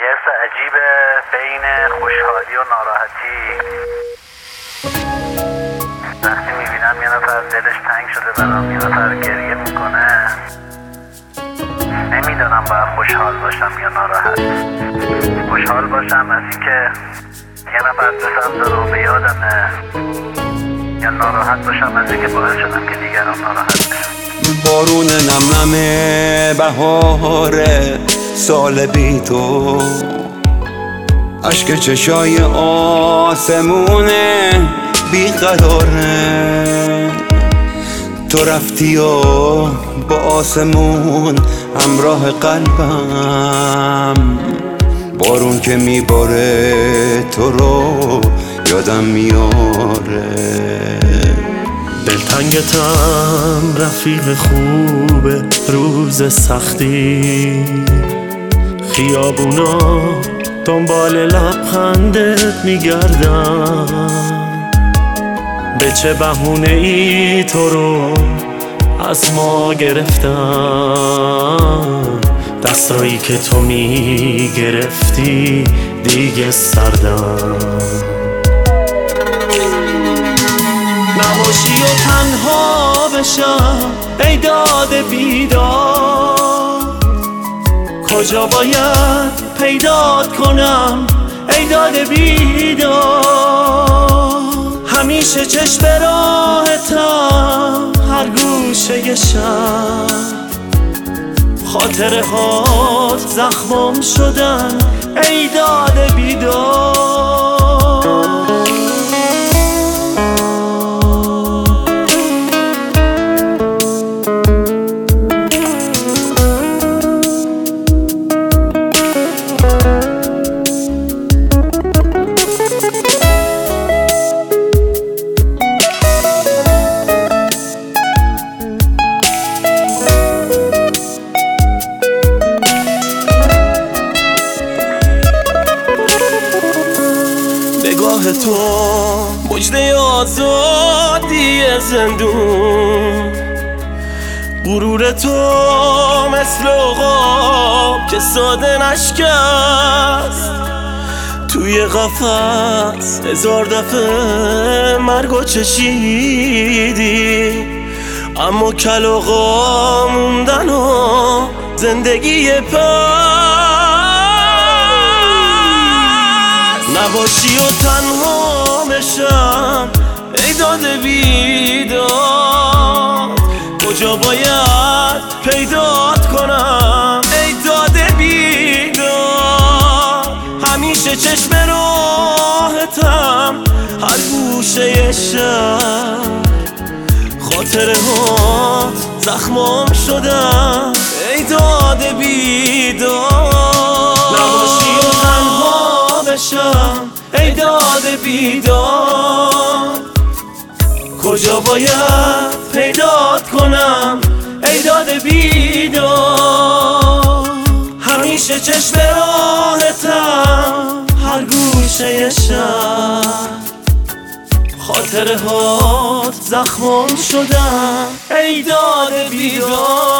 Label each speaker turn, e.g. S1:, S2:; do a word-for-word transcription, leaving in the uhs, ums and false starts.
S1: حس عجیبه بین خوشحالی و ناراحتی. وقتی میبینم یه نفر دلش تنگ شده برام، یه نفر گریه میکنه، نمیدونم باید خوشحال باشم یا ناراحت. خوشحال باشم از اینکه یه نفر دوستم داره و به یادمه، یا ناراحت باشم از اینکه باعث شدم که دیگران ناراحت بشن.
S2: بارون نم نمه بهاره سال بی تو، عشق چشای آسمونه بی قراره. تو رفتی و با آسمون همراه قلبم، بارون که میباره تو رو یادم میاره.
S3: دلتنگتم رفیق خوبه روز سختی، خیابونا دنبال لبخندت میگردم. به چه بهونه ای تو رو از ما گرفتم، دستایی که تو میگرفتی دیگه سردم. نباشی و تنها بشم ای داد بیداد، کجا باید پیدات کنم ای داد بیداد. همیشه چشم به راهتم هر گوشه شب، خاطره هات زخمم شدن ای داد بیداد. نگاه تو مجده آزادی زندون، غرور تو مثل عقاب که ساده نشکست. توی قفس هزار دفعه مرگو چشیدی، اما کلاغا موندن و زندگی پس. نباشی و تنها بشم ای داد بیداد، کجا باید پیدات کنم ای داد بیداد. همیشه چشم راهتم هر گوشه شب، خاطره ها زخمم شدن ای داد بیداد. نباشی و تنها بشم ای داد بیداد، کجا باید پیدات کنم ای داد بیداد. همیشه چشم راهتم هر گوشه شب، خاطره هات زخمم شدن ای داد بیداد.